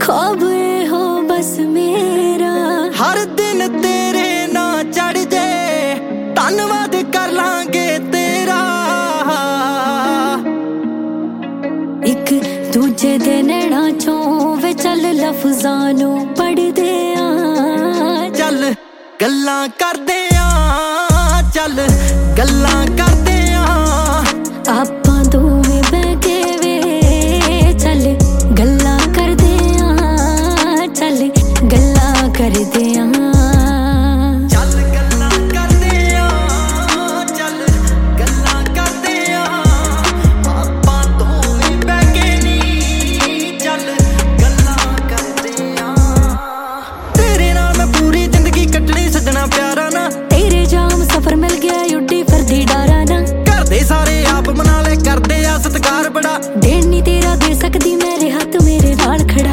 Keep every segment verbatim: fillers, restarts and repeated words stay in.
ख्वाब हो बस मेरा हर दिन तेरे ना चढ़ जे धन्नवाद कर लांगे तेरा। एक दूजे दे नैना चों वे चल लफ्ज़ां नूं पढ़दे आ चल गल्लां करदे आ चल गल्लां करदे आ आपां दोवें बैठ के वे चल गल्लां करदे आ चल गल्लां करदे आ चल गल्लां करदे आ चल गल्लां करदे आ आपां दोवें बैठ के नी चल गल्लां करदे आ। तेरे नाल मैं पूरी जिंदगी कटनी सजना प्यारा ना तेरे जाम सफर मिल गया उड्डी फिरदी डारा ना घर दे सारे आप मना ले करदे आ सत्कार बड़ा देन नी तेरा दे सकदी मेरे हाथ मेरे नाल खड़ा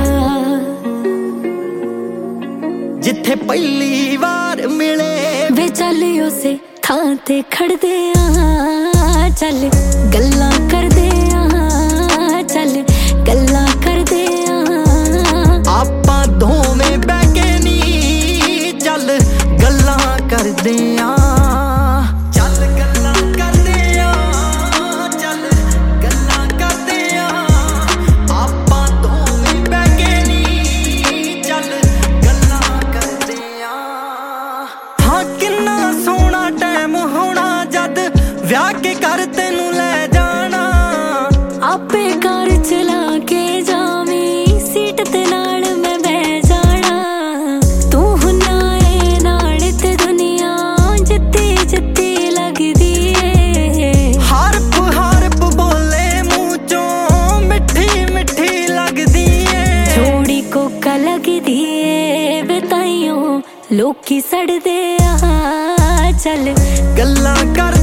जिथे पहली बार मिले वे चल उसे थां ते खड़दे आ चल गल्लां करदे आ चल गल्लां करदे आ आपां दोवें बैठ के नी चल गल्लां करदे आ चल गल्लां करदे आ चल गल्लां करदे आ आपां दोवें बैठ के नी चल गल्लां करदे आ। हाँ किन्ना सोहना टाइम होना जद विआह के घर तैनूं लै जाना आपे कार चला के जावी सीट ते नाल मैं बह जाना तू हुन्ना ए नाल ते दुनिया जित्ती जित्ती लगदी ए हरप हरप बोले मूंह चों मिठी मिठी लगदी ए छोड़ी कोका लगदी ए वे ताइयों लोकी सड़दे आ चल गल्लां कर